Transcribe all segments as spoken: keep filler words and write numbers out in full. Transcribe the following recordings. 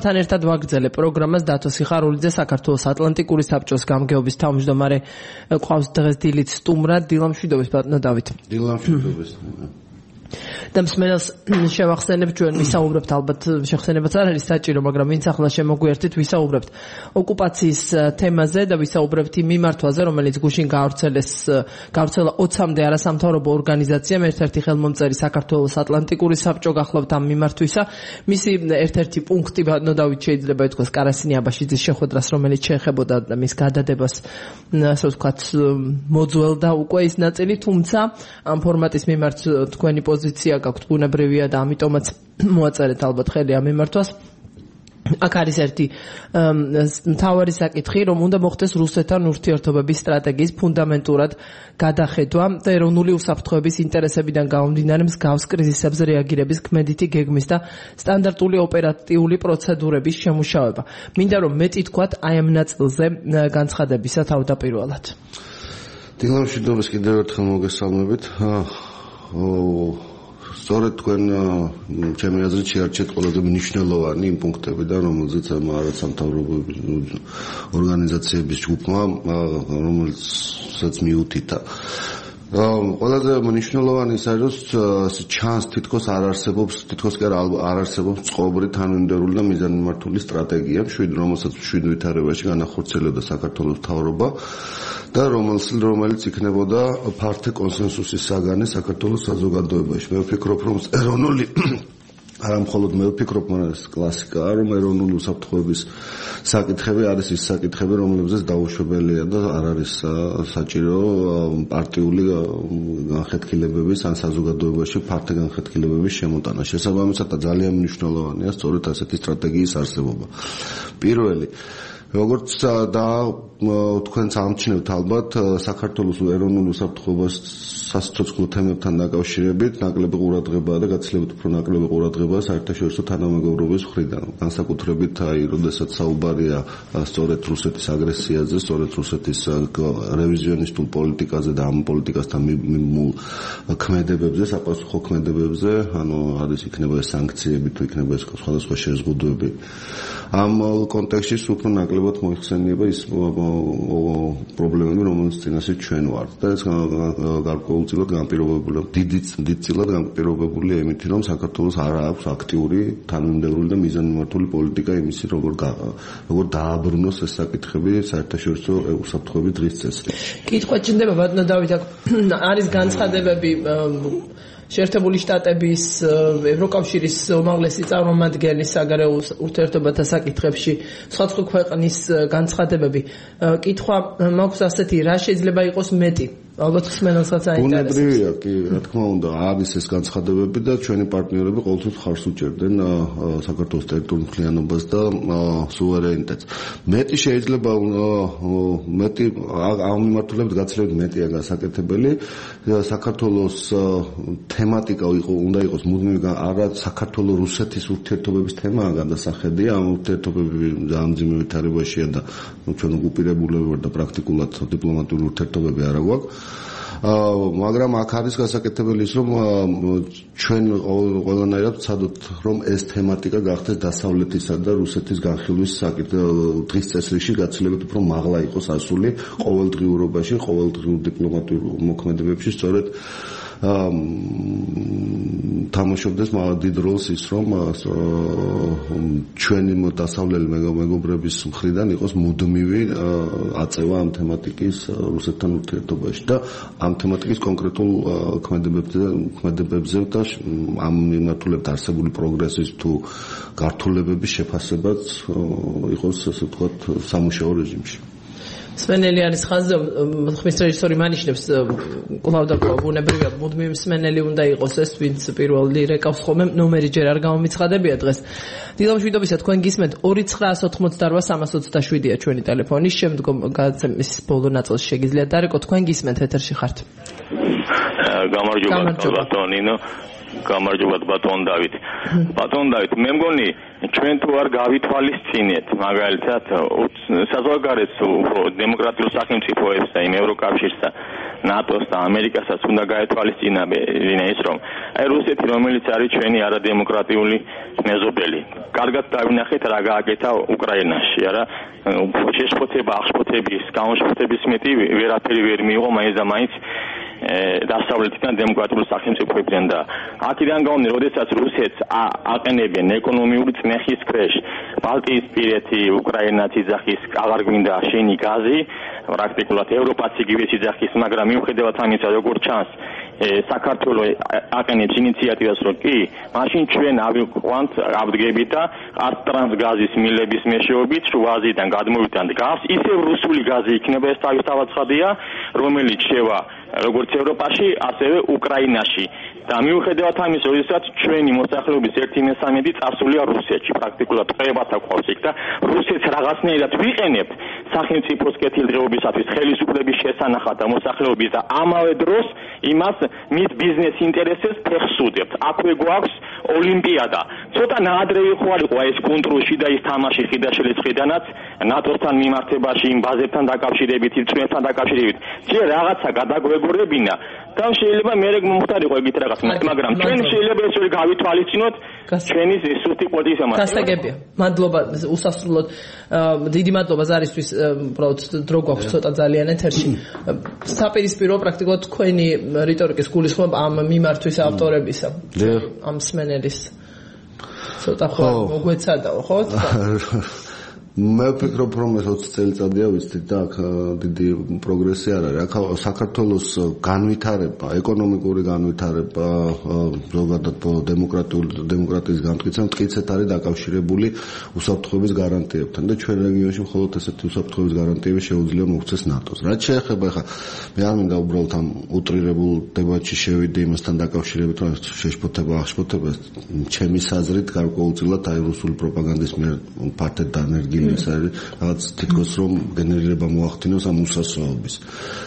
ამასთან ერთად ვაგრძელებ პროგრამას დათო სიხარულიძე საქართველოს ატლანტიკური საბჭოს გამგეობის თავმჯდომარე ყავს დღეს დილით სტუმრად. დილამშვიდობის ბატონო დავით. დილამშვიდობის. და მსმენელს შევახსენებ, ჩვენ ვისაუბრებთ, ალბათ შეხსენებაც არ არის საჭირო, მაგრამ ვინც ახლა შემოგვიერთით, ვისაუბრებთ ოკუპაციის თემაზე და ვისაუბრებთ იმ მიმართვაზე, რომელიც გუშინ გაავრცელეს, გაავრცელა ოცამდე არასამთავრობო ორგანიზაციამ, ერთ-ერთი ხელმომწერი საქართველოს ატლანტიკური საბჭო გახლავთ ამ მიმართვისა. მისი ერთ-ერთი პუნქტი ბატონო დავით შეიძლება ითქვას კარასინი აბაშიძის შეხვედრას, რომელიც შეეხებოდა მის გადადებას, ასე ვთქვათ, მოძველდა უკვე ის ნაწილი, თუმცა ამ ფორმატის მიმართ თქვენი პოზიცია გაქვთ ბუნებრივია და ამიტომაც მოაწერეთ ალბათ ხელი ამ მიმართვას. აქ არის ერთი მთავარი საკითხი, რომ უნდა მოხდეს რუსეთთან ურთიერთობების სტრატეგიის ფუნდამენტურად გადახედვა და ეროვნული უსაფრთხოების ინტერესებიდან გამომდინარე მსგავს კრიზისებზე რეაგირების ქმედითი გეგმის და სტანდარტული ოპერატიული პროცედურების შემუშავება. მინდა რომ მეტი თქვათ აი ამ ნაწილზე განცხადებისა თავდაპირველად. დილამშვიდობის კიდევ ერთხელ მოგესალმებით. სწორედ თქვენ ჩემი აზრით შეარჩიეთ ყველაზე მნიშვნელოვანი იმ პუნქტებიდან, რომელზეც არასამთავრობო ორგანიზაციების ჯგუფმა, რომელსაც მიუთითა. ყველაზე მნიშვნელოვანი ის არის, რომ ჩანს თითქოს არ არსებობს, თითქოს კი არ არსებობს წყობრი თანმიმდევრული და მიზანმიმართული სტრატეგია, რომელსაც მშვიდ ვითარებაში განახორციელებდა საქართველოს მთავრობა და რომელიც იქნებოდა ფართე კონსენსუსის საგანი საქართველოს საზოგადოებაში. მე ვფიქრობ, რომ ეროვნული არა მხოლოდ მე ვფიქრობ, მაგრამ ეს კლასიკაა, რომ ეროვნული უსაფრთხოების საკითხები არის ის საკითხები, რომლებზეც დაუშვებელია და არ არის საჭირო პარტიული განხეთქილებების ან საზოგადოებაში ფართე განხეთქილებების შემოტანა. შესაბამისად და ძალიან მნიშვნელოვანია სწორედ ასეთი სტრატეგიის არსებობა. პირველი როგორც და თქვენც ამჩნევთ ალბათ საქართველოს ეროვნული უსაფრთხოების სასიცოცხლო თემებთან დაკავშირებით ნაკლები ყურადღებაა და გაცილებით უფრო ნაკლები ყურადღებაა საერთაშორისო თანამეგობრობის მხრიდან. განსაკუთრებით აი, როდესაც საუბარია სწორედ რუსეთის აგრესიაზე, სწორედ რუსეთის რევიზიონისტულ პოლიტიკაზე და ამ პოლიტიკასთან მიმულ ქმედებებზე, საპასუხო ქმედებებზე, ანუ არის იქნება ეს სანქციები თუ იქნება ეს სხვადასხვა შეზღუდვები. ამ კონტექსტში უფრო ნაკლებად მოიხსენიება ის პრობლემები, რომელსაც წინაშე ჩვენ ვართ და ეს გარკვეულწილად განპირობებულია, დიდწილად განპირობებულია იმით, რომ საქართველოს არ აქვს აქტიური, თანმიმდევრული და მიზანმიმართული პოლიტიკა იმისი, როგორ როგორ დააბრუნოს ეს საკითხები საერთაშორისო უსაფრთხოების დღის წესრიგში. კითხვა ჭირდება ბატონო დავით, არის განცხადებები შეერთებული შტატების ევროკავშირის უმაღლესი წარმომადგენლის საგარეო ურთიერთობათა საკითხებში სხვადასხვა ქვეყნის განცხადებები. კითხვა მაქვს ასეთი, რა შეიძლება იყოს მეტი? ალბათ ხსმენელსაც აინტერესებს. ბუნებრივია, კი, რა თქმა უნდა, არის ეს განცხადებები და ჩვენი პარტნიორები ყოველთვის ხარს უჭერდნენ საქართველოს ტერიტორიულ მთლიანობას და სუვერენიტეტს. მეტი შეიძლება მეტი ამ მიმართულებით გაცილებით მეტია გასაკეთებელი. საქართველოს თემატიკა უნდა იყოს მუდმივი არა საქართველოს რუსეთის ურთიერთობების თემაა გადასახედი, ამ ურთიერთობები ძალიან მძიმე ვითარებაშია და ჩვენ უკუპირებულები ვართ და პრაქტიკულად დიპლომატიური ურთიერთობები არ აქვს. მაგრამ აქ არის გასაკეთებელი ის, რომ ჩვენ ყველანაირად ვცადოთ, რომ ეს თემატიკა გახდეს დასავლეთისა და რუსეთის განხილვის დღის წესრიგში გაცილებით უფრო მაღლა იყოს ასული ყოველდღიურობაში, ყოველდღიურ დიპლომატიურ მოქმედებებში, სწორედ თამაშობდეს დიდ როლს ის, რომ ჩვენი დასავლელი მეგობრების მხრიდან იყოს მუდმივი აწევა ამ თემატიკის რუსეთთან ურთიერთობაში და ამ თემატიკის კონკრეტულ ქმედებებზე და ამ მიმართულებით არსებული პროგრესის თუ გართულებების შეფასებაც იყოს, ასე ვთქვათ, სამუშაო რეჟიმში. მსმენელი არის ხაზზე, ხმის რეჟისორი მანიშნებს კვლავ და კვლავ ბუნებრივია, მუდმივი მსმენელი უნდა იყოს ეს, ვინც პირველი რეკავს ხოლმე, ნომერი ჯერ არ გამომიცხადებია დღეს. დილამშვიდობისა, თქვენ გისმენთ ორი ცხრაას ოთხმოცდარბა სამას ოცდაშვიდია ჩვენი ტელეფონი, შემდგომ გადაცემის ბოლო ნაწილში შეგიძლიათ დარეკოთ, თქვენ გისმენთ, ეთერში ხართ. გამარჯობა ბატონინო. გამარჯობა ბატონ დავით. ბატონ დავით, მე მგონი ჩვენ თუ არ გავითვალისწინეთ მაგალითად საზღვარგარეთ დემოკრატიულ სახელმწიფოებსა, იმ ევროკავშირსა ნატოს და ამერიკასაც უნდა გაეთვალისწინა ის რომ აი რუსეთი რომელიც არის ჩვენი არადემოკრატიული მეზობელი კარგად დავინახეთ რა გააკეთა უკრაინაში არა შეშფოთება აღშფოთების გამოშფოთების მეტი ვერაფერი ვერ მიიღო მაინც და მაინც დასავლეთიდან დემოკრატიული სახელმწიფოებიდან და აქედან გამომდინარე, როდესაც რუსეთს აყენებენ ეკონომიური წნეხის ქვეშ, ბალტიისპირეთი, უკრაინა ძახის აღარ გვინდა შენი გაზი, პრაქტიკულად ევროპაც იგივე ძახის, მაგრამ მიუხედავად ამისა, როგორც ჩანს, საქართველოს აყენებს ინიციატივას, რომ კი, მაშინ ჩვენ ავიყვანთ, ავდგებით და ტრანსგაზის მილების მეშვეობით შუაზიდან გადმოვიტანთ გაზს, ისევ რუსული გაზი იქნება, ეს თავისთავად ცხადია, რომელიც შევა როგორც ევროპაში, ასევე უკრაინაში. და მიუხედავად ამისა, როდესაც ჩვენი მოსახლეობის ერთი მესამედი წასულია რუსეთში, პრაქტიკულად ყევათა ყავს იქ და რუსეთს რაღაცნაირად ვიყენებთ სახელმწიფოს კეთილდღეობისათვის, ხელისუფლების შესანახად და მოსახლეობის და ამავე დროს იმას მის ბიზნეს ინტერესებს ფეხს უდევთ. აქვე გვაქვს ოლიმპიადა. ცოტა ნაადრევი ხო არ იყო ეს კონტროლში და ის თამაში ხიდაშელის ხიდანაც ნატოსთან მიმართებაში იმ ბაზებთან დაკავშირებით, იმ წვენთან დაკავშირებით. ჯერ რაღაცა გადაგვეგორებინა და შეიძლება მე მომხდარიყო ეგეთ რაღაც, მაგრამ ჩვენ შეიძლება ეს ვერ გავითვალისწინოთ ჩვენი სუსტი პოლიტიკის ამას. გასაგებია. მადლობა უსასრულოდ დიდი მადლობა ზარისთვის, უბრალოდ დრო გვაქვს ცოტა ძალიან ეთერში. საპირისპირო პრაქტიკულად თქვენი რიტორიკის გულისხმობ ამ მიმართვის ავტორებისა. ამ სმენელის ცოტა ხო მოგვეცადაო, ხო? მე ვფიქრობ, რომ ეს ოცი წელიწადია ვიცით და აქ დიდი პროგრესი არ არის. აქ საქართველოს განვითარება, ეკონომიკური განვითარება, ზოგადად დემოკრატიული დემოკრატიის განმტკიცება მტკიცედ არის დაკავშირებული უსაფრთხოების გარანტიებთან და ჩვენ რეგიონში მხოლოდ ესეთი უსაფრთხოების გარანტიები შეუძლია მოგვცეს ნატოს. რაც შეეხება ხა მე არ მინდა უბრალოდ ამ უტრირებულ დებატში შევიდე იმასთან დაკავშირებით, რომ შეშფოთება, აღშფოთება ჩემი საზრით გარკვეულწილად აი რუსული პროპაგანდის მიერ ფართედ დანერგილი ეს არის რაღაც თითქოს რომ გენერირება მოახდინოს ამ უსასწრაობის.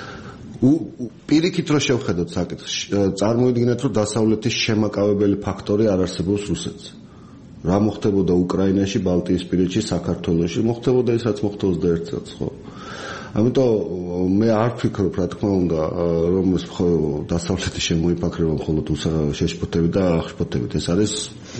პირიქით რომ შევხედოთ საკითხს, წარმოიდგინეთ რომ დასავლეთის შემაკავებელი ფაქტორი არ არსებობს რუსეთს. რა მოხდებოდა უკრაინაში, ბალტიისპირეთში, საქართველოში, მოხდებოდა ის რაც მოხდა ოცდაერთ წელს, ხო? ამიტომ მე არ ვფიქრობ, რა თქმა უნდა, რომ ეს დასავლეთის შემოიფაქრება მხოლოდ შეშფოთებით და აღშფოთებით. ეს არის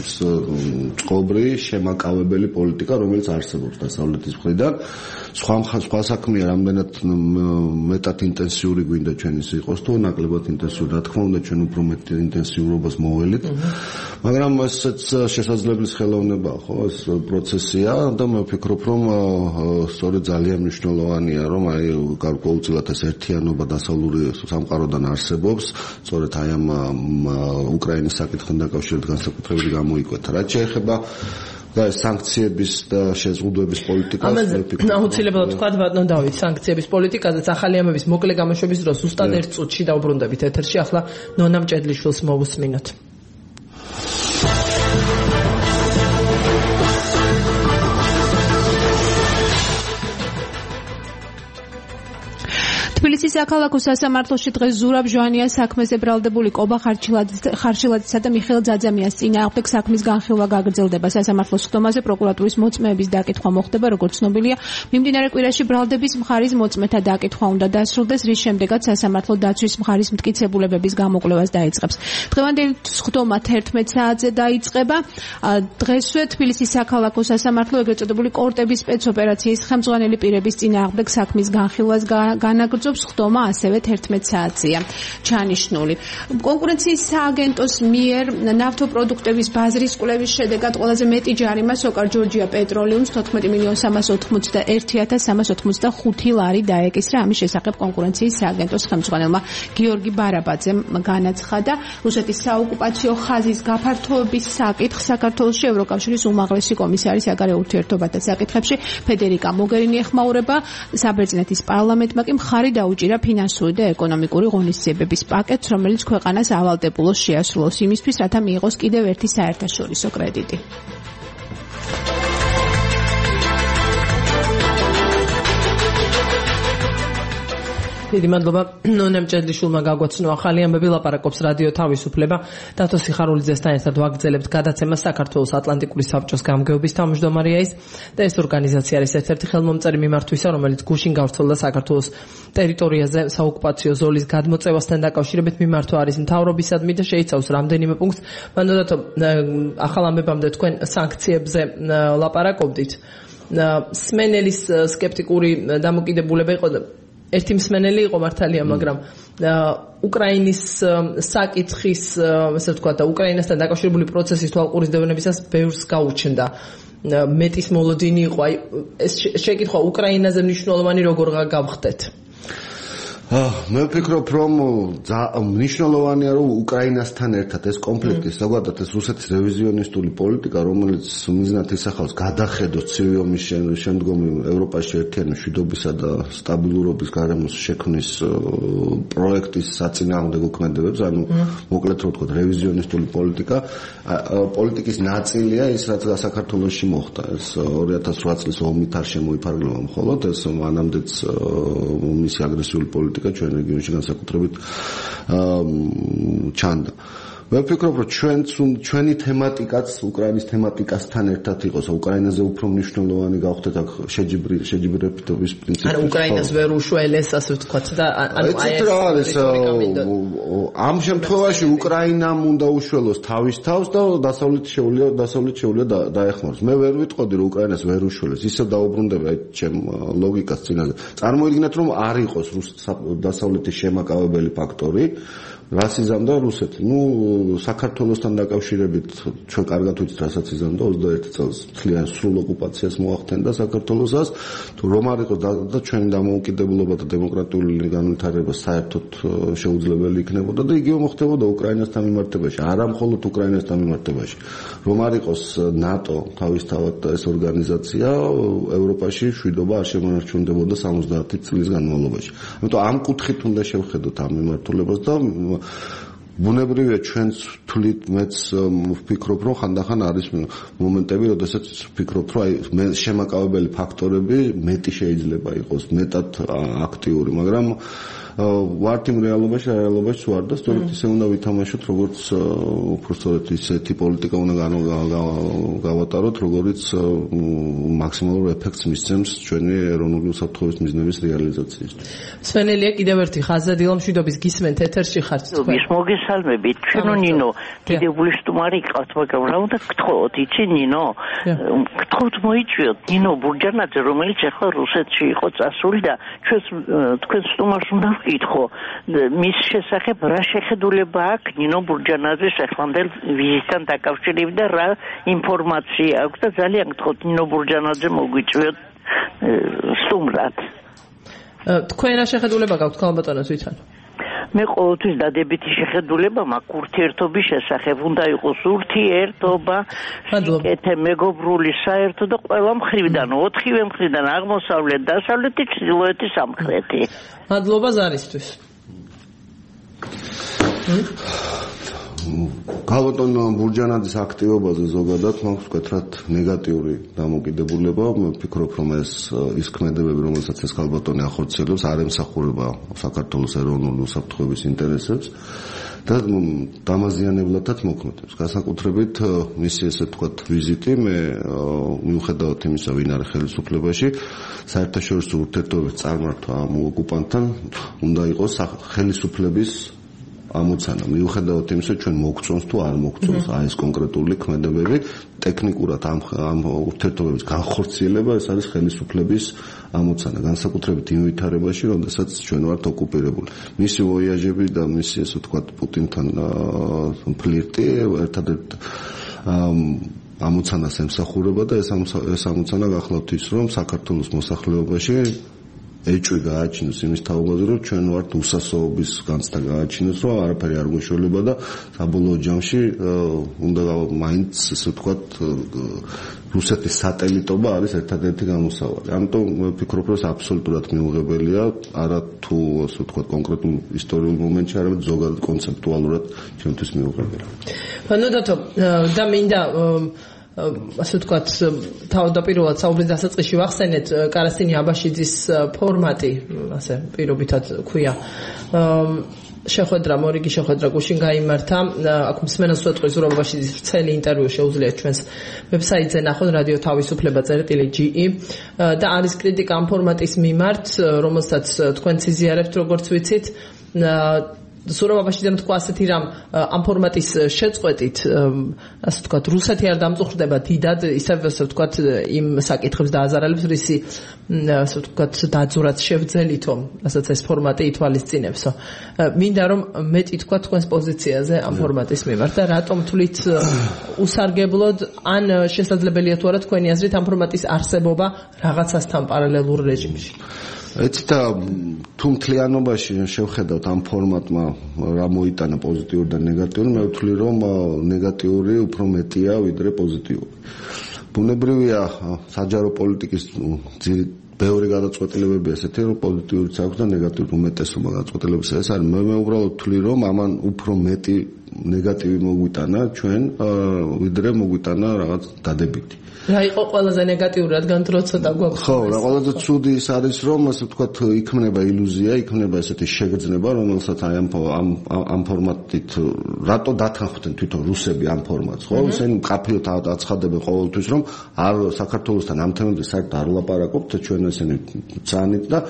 წყობრი შემაკავებელი პოლიტიკა, რომელიც არსებობს დასავლეთის მხრიდან. სხვა სხვა საქმეა, რამდენად მეტად ინტენსიური გვინდა ჩვენ ის იყოს, თუ ნაკლებად ინტენსიური. რა თქმა უნდა, ჩვენ უფრო მეტ ინტენსიურობას მოველით. მაგრამ ესეც შესაძლებლის ხელოვნებაა, ხო, ეს პროცესია და მე ვფიქრობ, რომ სწორედ ძალიან მნიშვნელოვანია, რომ აი გარკვეულწილად ეს ერთიანობა დასავლური სამყაროდან არსებობს, სწორედ აი ამ უკრაინის საკითხთან დაკავშირებით განსაკუთრებით გამოიკვეთა. რაც შეეხება და სანქციების და შეზღუდვების პოლიტიკას ამაზე აუცილებლად თქვა ბატონ დავით, სანქციების პოლიტიკაზეც ახალი ამების მოკლე გამოშვების დროს ზუსტად ერთ წუთში დავბრუნდებით ეთერში. ახლა ნონა მჭედლიშვილს მოვუსმინოთ. თბილისის საქალაქო სასამართლოში დღეს ზურაბ ჟვანიას საქმეზე ბრალდებული კობა ხარშილაძისა და მიხეილ ძაძამიანის წინააღმდეგ საქმის განხილვა გაგრძელდება. სასამართლოს ხდომაზე პროკურატურის მოწმეების დაკითხვა მოხდება, როგორც ცნობილია, მიმდინარე კვირაში ბრალდების მხარის მოწმეთა დაკითხვა უნდა დასრულდეს, რის შემდეგაც სასამართლო დაცვის მხარის მტკიცებულებების გამოკვლევას დაიწყებს. დღევანდელი ხდომა თერთმეტ საათზე დაიწყება. დღესვე თბილისის საქალაქო სასამართლო ეგრეთ წოდებული კორტების სპეცოპერაციის ხელმძღვანელი პირების წინააღმდეგ საქმის განხილვას განაგრძობს. ხდომა ასევე თერთმეტ საათზეა ჩანიშნული. კონკურენციის სააგენტოს მიერ ნავთობპროდუქტების ბაზრის კვლევის შედეგად ყველაზე მეტი ჯარიმა სოკარ ჯორჯია პეტროლიუმს თოთხმეტი მილიონ სამას ოთხმოცდაერთი ათას სამას ოცდახუთი ლარი დაეკისრა. ამის შესახებ კონკურენციის სააგენტოს ხელმძღვანელმა გიორგი ბარაბაძემ განაცხადა. რუსეთის საოკუპაციო ხაზის გაფართოების საკითხს საქართველოში ევროკავშირის უმაღლესი კომისარი საგარეო ურთიერთობათა საკითხებში ფედერიკა მოგერინი ეხმაურება. საბერძნეთის პარლამენტმა კი მხარი დაუჭირა ფინანსური და ეკონომიკური ღონისძიებების პაკეტს, რომელიც ქვეყანას ავალდებულოს შეასრულოს იმისთვის, რათა მიიღოს კიდევ ერთი საერთაშორისო კრედიტი. დიდი მადლობა ნონემ ჭედლიშვილმა გაგვაცნო ახალი ამბები ლაპარაკობს რადიო თავისუფლება დათო სიხარულიძესთან ერთად ვაგრძელებთ გადაცემას საქართველოს ატლანტიკური საბჭოს გამგეობის თავმჯდომარეა ის და ეს ორგანიზაცია არის ერთ-ერთი ხელმომწერი მიმართვისა რომელიც გუშინ გავრცელდა საქართველოს ტერიტორიაზე საოკუპაციო ზოლის გადმოწევასთან დაკავშირებით მიმართვა არის მთავრობისადმი და შეიცავს რამდენიმე პუნქტს მანდოდათო ახალ ამბებამდე თქვენ სანქციებზე ლაპარაკობდით სმენელის სკეპტიკური დამოკიდებულება იყო ერთი მსმენელი იყო მართალია, მაგრამ უკრაინის საკითხის, ასე ვთქვათ, და უკრაინასთან დაკავშირებული პროცესის თვალყურისდევნებისას ბევრს გაუჩნდა. მეტის მოლოდინი იყო, აი ეს შეკითხვა უკრაინაზე მნიშვნელოვანი როგორ გავხდეთ? მე ვფიქრობ, რომ მნიშვნელოვანია, რომ უკრაინასთან ერთად ეს კონფლიქტი, ზოგადად ეს რუსეთის რევიზიონისტული პოლიტიკა, რომელიც მიზნად ისახავს გადახედოს ცივი ომის შემდგომი ევროპაში ერთიანი მშვიდობისა და სტაბილურობის გარემოს შექმნის პროექტის საწინააღმდეგო ქმედებებს, ანუ მოკლედ რო ვთქვათ, რევიზიონისტული პოლიტიკა, პოლიტიკის ნაწილია ის, რაც საქართველოში მოხდა. ეს ორი ათას რვა წლის ომით არ შემოიფარგლება მხოლოდ, ეს მანამდეც მისი აგრესიული პოლიტიკა ჩვენ რეგიონში განსაკუთრებით ჩანდა. მე ვფიქრობ, რომ ჩვენც ჩვენი თემატიკაც უკრაინის თემატიკასთან ერთად იყოს, უკრაინაზე უფრო მნიშვნელოვანი გავხდეთ აქ შეჯიბრებითობის პრინციპი. ანუ უკრაინას ვერ უშველეს, ასე ვთქვათ და ანუ აი ეს ამ შემთხვევაში უკრაინამ უნდა უშველოს თავის თავს და დასავლეთ შეუძლია დასავლეთ შეუძლია დაეხმაროს. მე ვერ ვიტყოდი, რომ უკრაინას ვერ უშველეს. ისევ დაუბრუნდება აი ჩემ ლოგიკას წინაზე. წარმოიდგინეთ, რომ არ იყოს დასავლეთის შემაკავებელი ფაქტორი რას იზამდა რუსეთი? ნუ საქართველოსთან დაკავშირებით ჩვენ კარგად ვიცით, რასაც იზამდა ოცდაერთი წელს მთლიან სრულ ოკუპაციას მოახდენდა საქართველოსაც. თუ რომ არ იყოს და ჩვენი დამოუკიდებლობა და დემოკრატიული განვითარება საერთოდ შეუძლებელი იქნებოდა და იგივე მოხდებოდა უკრაინასთან მიმართებაში, არა მხოლოდ უკრაინასთან მიმართებაში. რომ არ იყოს ნატო თავისთავად ეს ორგანიზაცია, ევროპაში მშვიდობა არ შემონარჩუნდებოდა სამოცდაათი წლის განმავლობაში. ამიტომ ამ კუთხით უნდა შევხედოთ ამ მიმართულებას და ბუნებრივია ჩვენც თვლით მეც ვფიქრობ, რომ ხანდახან არის მომენტები, როდესაც ვფიქრობ, რომ აი შემაკავებელი ფაქტორები მეტი შეიძლება იყოს, მეტად აქტიური, მაგრამ ვართ იმ რეალობაში, რეალობაში ვარ და სწორედ ისე უნდა ვითამაშოთ, როგორც უბრალოდ ისეთი პოლიტიკა უნდა გავატაროთ, როგორც მაქსიმალურ ეფექტს მისცემს ჩვენი ეროვნული უსაფრთხოების მიზნების რეალიზაციისთვის. სვენელია კიდევ ერთი ხაზა დილამშვიდობის გისმენთ ეთერში ხართ თქვენ. ის მოგესალმებით. ჩვენო ნინო, დიდებული სტუმარი ყავთ, მაგრამ რა უნდა გთხოვოთ, იცი ნინო? გთხოვთ მოიწვიოთ ნინო ბურჯანაძე, რომელიც ახლა რუსეთში იყო წასული და ჩვენს თქვენ სტუმარს უნდა ითხოვ მის შესახებ რა შეხედულება აქვს ნინო ბურჯანაძის ახლანდელ ვიზიტთან დაკავშირებით და რა ინფორმაცია აქვს და ძალიან გთხოვთ ნინო ბურჯანაძე მოგვიწვიოთ სტუმრად. თქვენ რა შეხედულება გაქვთ ქალბატონოს ვითარ? მე ყოველთვის დადებითი შეხედულება მაქვს ურთიერთობის შესახებ, უნდა იყოს ურთიერთობა, კეთე მეგობრული საერთო და ყველა მხრიდან, ოთხივე მხრიდან, აღმოსავლეთ, დასავლეთი, ჩრდილოეთი, სამხრეთი. მადლობა ზარისთვის. ქალბატონ ბურჯანაძის აქტივობაზე ზოგადად მაქვს ვკეთრად ნეგატიური დამოკიდებულება. მე ვფიქრობ, რომ ეს ის ქმედებები, რომელსაც ეს ქალბატონი ახორციელებს, არ ემსახურება საქართველოს ეროვნული უსაფრთხოების ინტერესებს და დამაზიანებლადაც მოქმედებს. განსაკუთრებით მისი ესე ვთქვათ ვიზიტი, მე მიუხედავად იმისა, ვინ არის ხელისუფლებაში, საერთაშორისო ურთიერთობების წარმართვა ამ ოკუპანტთან უნდა იყოს ხელისუფლების ამოცანა. მიუხედავად იმისა, ჩვენ მოგწონს თუ არ მოგწონს აი ეს კონკრეტული ქმედებები, ტექნიკურად ამ ამ ურთიერთობების განხორციელება ეს არის ხელისუფლების ამოცანა, განსაკუთრებით იმ ვითარებაში, როდესაც ჩვენ ვართ ოკუპირებული. მისი ვოიაჟები და მისი ესე ვთქვათ პუტინთან ფლირტი ერთადერთ ამოცანას ემსახურება და ეს ეს ამოცანა გახლავთ ის, რომ საქართველოს მოსახლეობაში ეჭვი გააჩინოს იმის თაობაზე, რომ ჩვენ ვართ უსასოობის განცდა გააჩინოს, რომ არაფერი არ გვეშველება და საბოლოო ჯამში უნდა მაინც ესე ვთქვათ რუსეთის სატელიტობა არის ერთადერთი გამოსავალი. ამიტომ ვფიქრობ, რომ ეს აბსოლუტურად მიუღებელია, არა თუ ასე ვთქვათ კონკრეტულ ისტორიულ მომენტში, არამედ ზოგადად კონცეპტუალურად ჩვენთვის მიუღებელია. ბანოდათო და მინდა ასე ვთქვათ, თავდაპირველად საუბრის დასაწყისში ვახსენეთ კარასტინი აბაშიძის ფორმატი, ასე პირობითად ქვია. შეხვედრა, მორიგი შეხვედრა გუშინ გაიმართა. აქ მსმენელს ვეთქვი ზურაბ აბაშიძის ვრცელი ინტერვიუ შეუძლიათ ჩვენს ვებსაიტზე ნახოთ რადიო თავისუფლება წერტილი ჯი ი და არის კრიტიკა ამ ფორმატის მიმართ, რომელსაც თქვენც იზიარებთ, როგორც ვიცით. ზურაბ აბაშიძემ თქვა ასეთი რამ ამ ფორმატის შეწყვეტით, ასე ვთქვათ, რუსეთი არ დამწუხრდება დიდად, ისევ ასე ვთქვათ, იმ საკითხებს დააზარალებს, რისი ასე ვთქვათ, დაძურაც შევძელითო, რასაც ეს ფორმატი ითვალისწინებსო. მინდა რომ მეტი თქვა თქვენს პოზიციაზე ამ ფორმატის მიმართ და რატომ თვლით უსარგებლოდ, ან შესაძლებელია თუ არა თქვენი აზრით ამ ფორმატის არსებობა რაღაცასთან პარალელურ რეჟიმში. ეცი და თუ მთლიანობაში შევხედავთ ამ ფორმატმა რა მოიტანა პოზიტიური და ნეგატიური, მე ვთვლი რომ ნეგატიური უფრო მეტია ვიდრე პოზიტიური. ბუნებრივია საჯარო პოლიტიკის ბევრი გადაწყვეტილებები ესეთი რომ პოზიტიურიც აქვს და ნეგატიური უმეტესობა გადაწყვეტილებებს ეს არის. მე მე უბრალოდ ვთვლი რომ ამან უფრო მეტი ნეგატივი მოგვიტანა ჩვენ ვიდრე მოგვიტანა რაღაც დადებითი. რა იყო ყველაზე ნეგატიური, რადგან დრო ცოტა გვაქვს. ხო, რა ყველაზე ცუდი ის არის, რომ ასე ვთქვათ, იქმნება ილუზია, იქმნება ესეთი შეგრძნება, რომელსაც აი ამ ამ ამ ფორმატით რატო დათანხმდნენ თვითონ რუსები ამ ფორმატს, ხო? ისინი მკაფიოდ აცხადებენ ყოველთვის, რომ არ საქართველოსთან ამ თემებზე საერთოდ არ ვლაპარაკობთ, ჩვენ ესენი ძანით და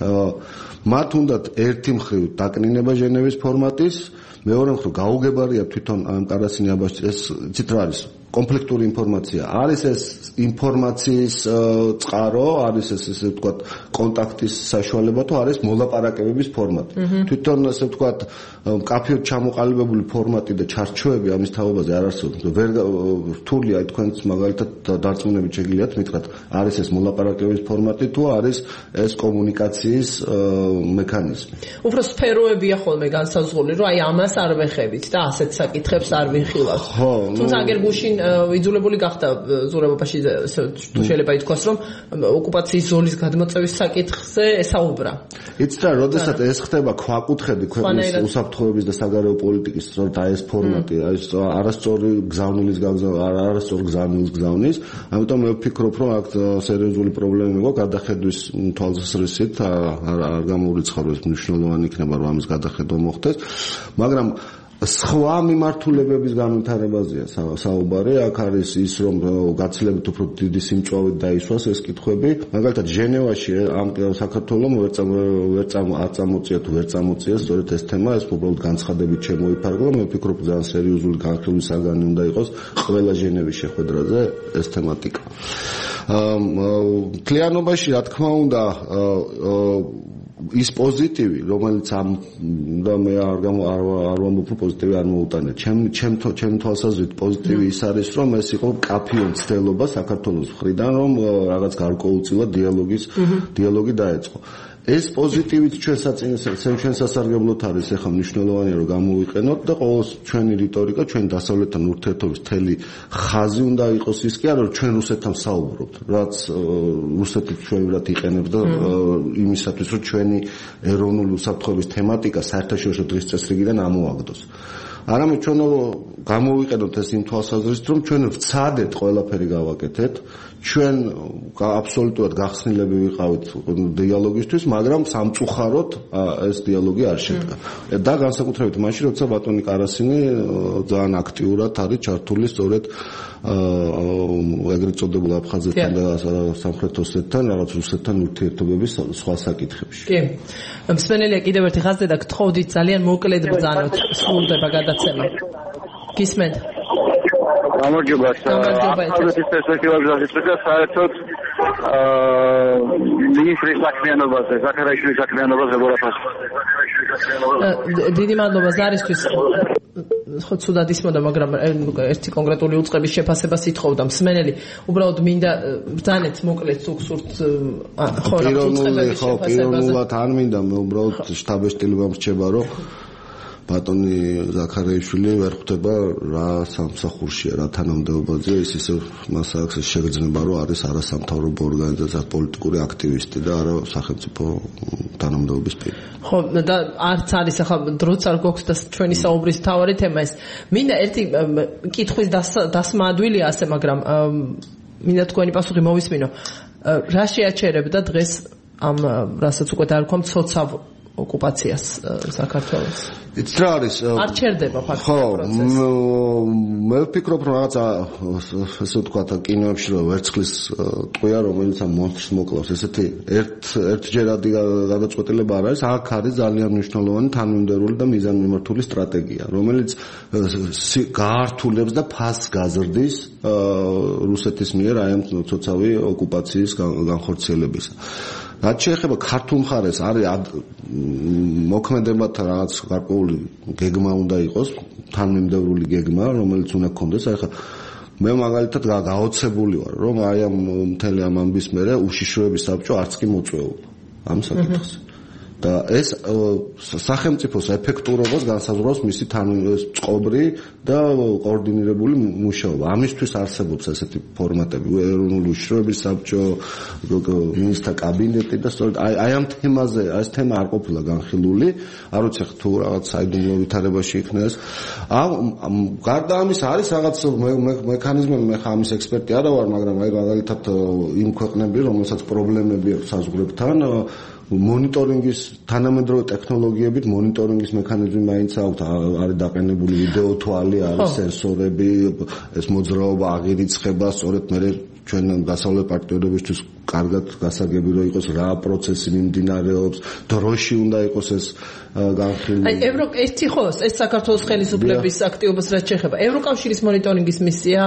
მათ უნდათ ერთი მხრივ დაკნინება ჟენევის ფორმატის, მეორე მხრივ გაუგებარია თვითონ ამ კარასინი აბაშიძის ეს ცით რა არის? კონფლიქტური ინფორმაცია. არის ეს ინფორმაციის წყარო, არის ეს ესე ვთქვათ კონტაქტის საშუალება თუ არის მოლაპარაკებების ფორმატი. თვითონ ასე ვთქვათ მკაფიოდ ჩამოყალიბებული ფორმატი და ჩარჩოები ამის თაობაზე არ არსებობს. ვერ რთულია თქვენს მაგალითად დარწმუნებით შეგიძლიათ მითხრათ, არის ეს მოლაპარაკებების ფორმატი თუ არის ეს კომუნიკაციის მექანიზმი. უფრო სფეროებია ხოლმე განსაზღვრული, რომ აი ამას არ ვეხებით და ასეთ საკითხებს არ ვიხილავთ. თუმცა აგერ გუშინ იძულებული გახდა ზურაბ აბაშიძე, თუ შეიძლება ითქვას, რომ ოკუპაციის ზოლის გადმოწევის საკითხზე ესაუბრა. იცით რა, როდესაც ეს ხდება ქვაკუთხედი ქვეყნის უსაფრთხოების და საგარეო პოლიტიკის, სწორედ აი ეს ფორმატი, აი ეს არასწორი გზავნილის არასწორ გზავნილს გზავნის, ამიტომ მე ვფიქრობ, რომ აქ სერიოზული პრობლემა გვაქვს გადახედვის თვალსაზრისით, არ გამოურიცხავ ეს მნიშვნელოვანი იქნება, რომ ამის გადახედვა მოხდეს, მაგრამ სხვა მიმართულებების განვითარებაზეა საუბარი. აქ არის ის, რომ გაცილებით უფრო დიდი სიმჭვავით დაისვას ეს კითხვები. მაგალითად, ჟენევაში ამ საქართველომ ვერ ვერ არ წამოწია თუ ვერ წამოწია სწორედ ეს თემა, ეს უბრალოდ განცხადებით შემოიფარგლა. მე ვფიქრობ, ძალიან სერიოზული განხილვის საგანი უნდა იყოს ყველა ჟენევის შეხვედრაზე ეს თემატიკა. მთლიანობაში, რა თქმა უნდა, ის პოზიტივი, რომელიც ამ და მე არ არ ვამბობ რომ პოზიტივი არ მოუტანა. ჩემ ჩემ ჩემ თვალსაზრისით პოზიტივი ის არის, რომ ეს იყო კაფეო მცდელობა საქართველოს მხრიდან, რომ რაღაც გარკვეულწილად დიალოგის დიალოგი დაეწყო. ეს პოზიტივით ჩვენ ჩვენ სასარგებლოდ არის ახლა მნიშვნელოვანია რომ გამოვიყენოთ და ყოველ ჩვენი რიტორიკა, ჩვენ დასავლეთთან ურთიერთობის თელი ხაზი უნდა იყოს ის კი არა რომ ჩვენ რუსეთთან საუბრობთ, რაც რუსეთი ჩვენურად იყენებს და იმისათვის რომ ჩვენი ეროვნული უსაფრთხოების თემატიკა საერთაშორისო დღის წესრიგიდან ამოაგდოს. არამედ ჩვენ გამოვიყენოთ ეს იმ თვალსაზრისით, რომ ჩვენ ვცადეთ ყველაფერი გავაკეთეთ, ჩვენ აბსოლუტურად გახსნილები ვიყავით დიალოგისთვის, მაგრამ სამწუხაროდ ეს დიალოგი არ შედგა. და განსაკუთრებით მაშინ, როცა ბატონი კარასინი ძალიან აქტიურად არის ჩართული სწორედ ეგრეთ წოდებულ აფხაზეთთან და სამხრეთ ოსეთთან, რაღაც რუსეთთან ურთიერთობების სხვა საკითხებში. კი. მსმენელია კიდევ ერთი ხაზზე და გთხოვდით ძალიან მოკლედ ბრძანოთ, სრულდება გადაცემა. გისმენთ? გამარჯობა. აფხაზეთის პერსპექტივაზე ვიწევდა საერთოდ მინისტრის საქმიანობაზე, ზაქარაშვილის საქმიანობაზე ვარაფას. დიდი მადლობა ზარისთვის. ხო ცუდად ისმოდა, მაგრამ ერთი კონკრეტული უწყების შეფასებას ითხოვდა მსმენელი. უბრალოდ მინდა ბრძანეთ მოკლედ თუ გსურთ ხო რა უწყების შეფასებაზე. პიროვნულად არ მინდა, მე უბრალოდ შტაბეშტილობამ რჩება, რომ ბატონი ზაქარიაშვილი ვერ ხვდება რა სამსახურშია, რა თანამდებობაზე, ის ისე მას აქვს შეგრძნება, რომ არის არასამთავრობო ორგანიზაცია, პოლიტიკური აქტივისტი და არა სახელმწიფო თანამდებობის პირი. ხო, და არც არის ახლა დროც არ გვაქვს და ჩვენი საუბრის მთავარი თემა ეს. მინდა ერთი კითხვის დასმა ადვილია ასე, მაგრამ მინდა თქვენი პასუხი მოვისმინო. რა შეაჩერებდა დღეს ამ რასაც უკვე დაარქვა მცოცავ ოკუპაციას საქართველოს? იცით რა არის? არ ჩერდება ფაქტობრივად პროცესი. ხო, მე ვფიქრობ, რომ რაღაცა ესე ვთქვათ, კინოებში რომ ვერცხლის ტყვია, რომელიც ამ მონსტრს მოკლავს, ესეთი ერთ ერთჯერადი გადაწყვეტილება არ არის, აქ არის ძალიან მნიშვნელოვანი თანმიმდევრული და მიზანმიმართული სტრატეგია, რომელიც გაართულებს და ფასს გაზრდის რუსეთის მიერ აი ამ ცოცავი ოკუპაციის განხორციელებისა. რაც შეეხება ქართულ მხარეს, არის მოქმედებათა რაღაც გარკვეული გეგმა უნდა იყოს, თანმიმდევრული გეგმა, რომელიც უნდა გქონდეს. აი ხა მე მაგალითად გაოცებული ვარ, რომ აი ამ მთელი ამ ამბის მერე უშიშროების საბჭო არც კი მოწვეულა ამ საკითხს. და ეს სახელმწიფოს ეფექტურობას განსაზღვრავს მისი წყობრი და კოორდინირებული მუშაობა. ამისთვის არსებობს ესეთი ფორმატები, ეროვნული უშიშროების საბჭო, მინისტრთა კაბინეტი და სწორედ აი აი ამ თემაზე, ეს თემა არ ყოფილა განხილული, არ ვიცი თუ რაღაც საიდუმლო ვითარებაში იქნა ეს. გარდა ამის არის რაღაც მექანიზმები, მე ხა ამის ექსპერტი არა ვარ, მაგრამ აი მაგალითად იმ ქვეყნები, რომელსაც პრობლემები აქვს საზღვრებთან, მონიტორინგის თანამედროვე ტექნოლოგიებით მონიტორინგის მექანიზმი მაინც აქვს, არის დაყენებული ვიდეო თვალი, არის სენსორები, ეს მოძრაობა აღირიცხება, სწორედ მე ჩვენ დასავლეთ პარტნიორებისთვის კარგად გასაგები რომ იყოს რა პროცესი მიმდინარეობს, დროში უნდა იყოს ეს განხილული. აი ევრო ერთი ხო, ეს საქართველოს ხელისუფლების აქტივობას რაც შეეხება, ევროკავშირის მონიტორინგის მისია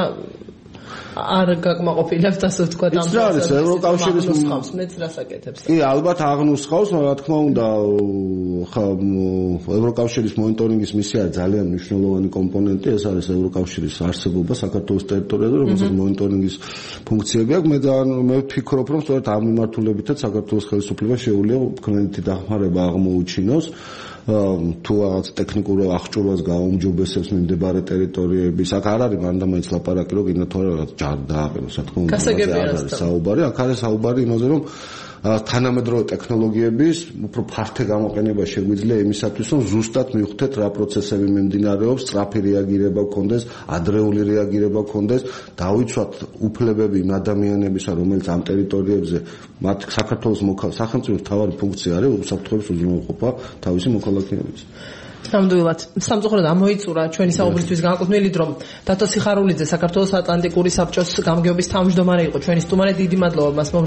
არ გაკმაყოფილებს ასე ვთქვათ ამ პროცესს. ევროკავშირის ნუსხავს მეც რასაკეთებს? კი, ალბათ აღნუსხავს, რა თქმა უნდა, ხა ევროკავშირის მონიტორინგის მისია ძალიან მნიშვნელოვანი კომპონენტი, ეს არის ევროკავშირის არსებობა საქართველოს ტერიტორიაზე, რომელსაც მონიტორინგის ფუნქციები აქვს. მე ძალიან მე ვფიქრობ, რომ სწორედ ამ მიმართულებითაც საქართველოს ხელისუფლება შეუძლია კონკრეტული დახმარება აღმოუჩინოს. თუ რაღაც ტექნიკურ აღჭურვას გაუმჯობესებს მიმდებარე ტერიტორიების, აქ არ არის მანდა მაინც ლაპარაკი, რომ კიდე თორე რაღაც ჯარ დააყენოს, რა თქმა უნდა, არის საუბარი, აქ არის საუბარი იმაზე, რომ თანამედროვე ტექნოლოგიების უფრო ფართე გამოყენება შეგვიძლია იმისათვის, რომ ზუსტად მივხვდეთ რა პროცესები მიმდინარეობს, სწრაფი რეაგირება გქონდეს, ადრეული რეაგირება გქონდეს, დავიცვათ უფლებები იმ ადამიანებისა, რომელიც ამ ტერიტორიებზე მათ საქართველოს სახელმწიფოს მთავარი ფუნქცია არის უსაფრთხოების უზრუნველყოფა თავისი მოქალაქეების. ნამდვილად, სამწუხაროდ ამოიწურა ჩვენი საუბრისთვის განკუთვნილი დრო. დათო სიხარულიძე საქართველოს ატლანტიკური საბჭოს გამგეობის თავმჯდომარე იყო ჩვენი სტუმარი, დიდი მადლობა მას.